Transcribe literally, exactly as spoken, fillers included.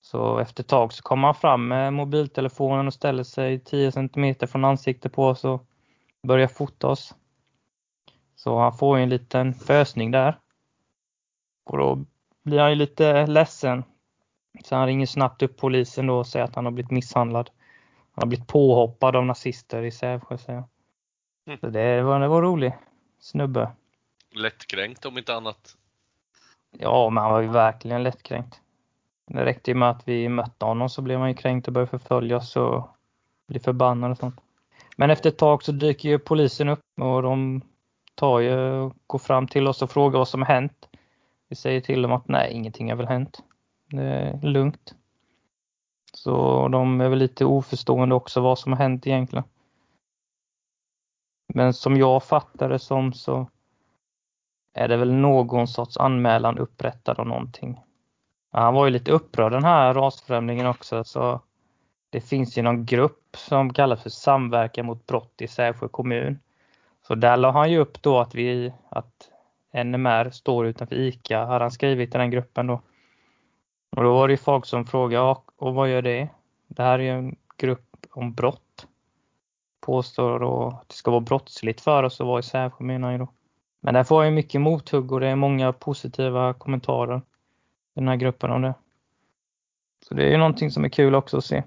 Så efter ett tag så kommer han fram med mobiltelefonen och ställer sig tio centimeter från ansiktet på oss och börjar fota oss. Så han får ju en liten fösning där. Och då blir han ju lite ledsen. Så han ringer snabbt upp polisen då och säger att han har blivit misshandlad. Han har blivit påhoppad av nazister i Sävsjö, säger han. Mm. Så det var, det var roligt. Snubbe. Lättkränkt om inte annat. Ja, men han var ju verkligen lättkränkt. Det räckte ju med att vi mötte honom så blev han ju kränkt och började förfölja oss och bli förbannad och sånt. Men efter ett tag så dyker ju polisen upp och de tar ju, går fram till oss och frågar vad som har hänt. Vi säger till dem att nej, ingenting har väl hänt. Det är lugnt. Så de är väl lite oförstående också vad som har hänt egentligen. Men som jag fattar det som så är det väl någon sorts anmälan upprättad av någonting. Han var ju lite upprörd den här rasfrämlingen också, så det finns ju någon grupp som kallas för Samverkan mot brott i Sävsjö kommun. Så där la han ju upp då att vi att N M R står utanför ICA, har han skrivit i den gruppen då. Och då var det ju folk som frågade, ja, och vad gör det? Det här är ju en grupp om brott. Påstår då att det ska vara brottsligt för oss att vara i Sävsjö, menar jag då. Men där får jag mycket mothugg och det är många positiva kommentarer i den här gruppen om det. Så det är ju någonting som är kul också att se.